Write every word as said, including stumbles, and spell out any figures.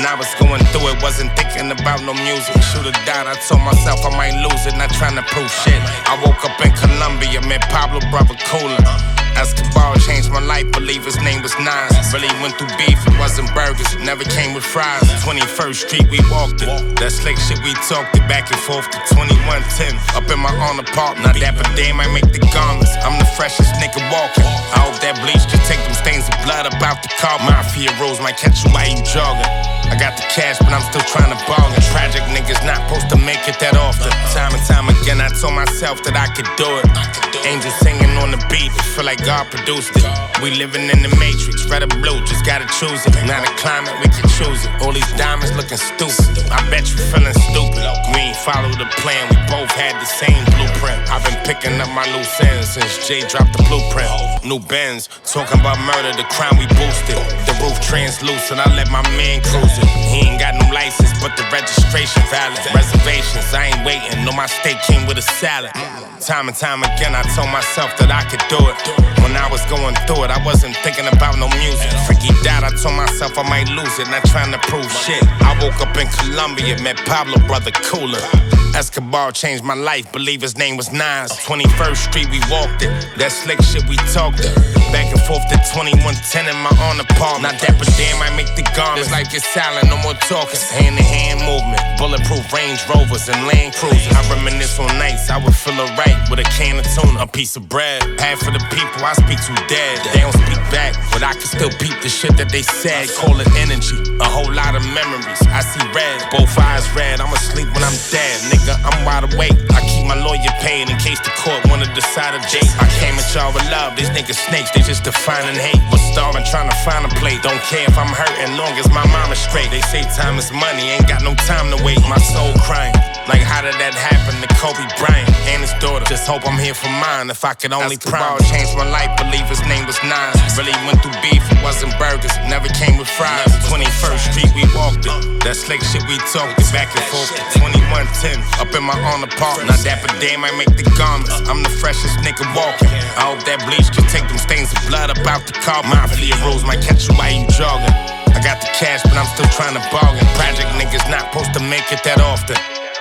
When I was going through it, wasn't thinking about no music. Should've died, I told myself I might lose it, not trying to prove shit. I woke up in Colombia, met Pablo Brother Cooler. Escobar changed my life, believe his name was Nas. Really went through beef, it wasn't burgers, it never came with fries. twenty-first Street, we walked it. That slick shit, we talked it back and forth to twenty-one ten. Up in my own apartment, not that but damn, I make the garments. I'm the freshest nigga walking. I hope that bleach can take them stains of blood about the car. Mafia rules might catch you while you jogging. I got the cash, but I'm still trying to bargain. Tragic niggas not supposed to make it that often. Time and time again, I told myself that I could do it. Angels singing on the beat, it feel like God produced it. We living in the matrix, red or blue, just gotta choose it. Not a climate, we can choose it. All these diamonds looking stupid. I bet you feeling stupid. We ain't follow the plan, we both had the same blueprint. I've been picking up my loose ends since Jay dropped the blueprint. New Benz, talking about murder, the crime we boosted. The roof translucent, I let my man cruise it. He ain't got no license, but the registration valid. Reservations, I ain't waiting, no, my steak came with a salad. Time and time again, I told myself that I could do it. When I was going through it, I wasn't thinking about no music. Freaky died, I told myself I might lose it, not trying to prove shit. I woke up in Colombia, met Pablo Brother Cooler. Escobar changed my life, believe his name was Nas. twenty-first Street, we walked it. That slick shit, we talked it. Back and forth to twenty-one ten in my own apartment. Not that, but damn, I make the garments. This life gets silent, no more talking. Hand to hand movement, bulletproof Range Rovers and Land Cruisers. I reminisce on nights I would feel alright with a can of tuna, a piece of bread. Half of the people I speak to dead. They don't speak back, but I can still peep the shit that they said. Call it energy, a whole lot of memories. I see red, both eyes red. I'ma sleep when I'm dead, nigga. I'm wide awake. I keep my lawyer paid in case the court wanna decide a date. I came at y'all with love. These niggas snakes, they just defining hate. Was starving, trying to find a plate. Don't care if I'm hurting, long as my mama's straight. They say time is money, ain't got no time to wait. My soul crying, like how did that happen to Kobe Bryant and his daughter? Just hope I'm here for mine. If I could only promise. Changed my life, believe his name was Nas. Really went through beef, it wasn't burgers, it never came with fries. twenty-first Street, we walked it. That slick shit, we talked it. Back and forth to twenty-one ten. Up in my own apartment. Not that, but damn, I make the garments. I'm the freshest nigga walking. I hope that bleach can take them stains of blood about the car. Mafia rules might catch you while you jogging. I got the cash, but I'm still trying to bargain. Project niggas not supposed to make it that often.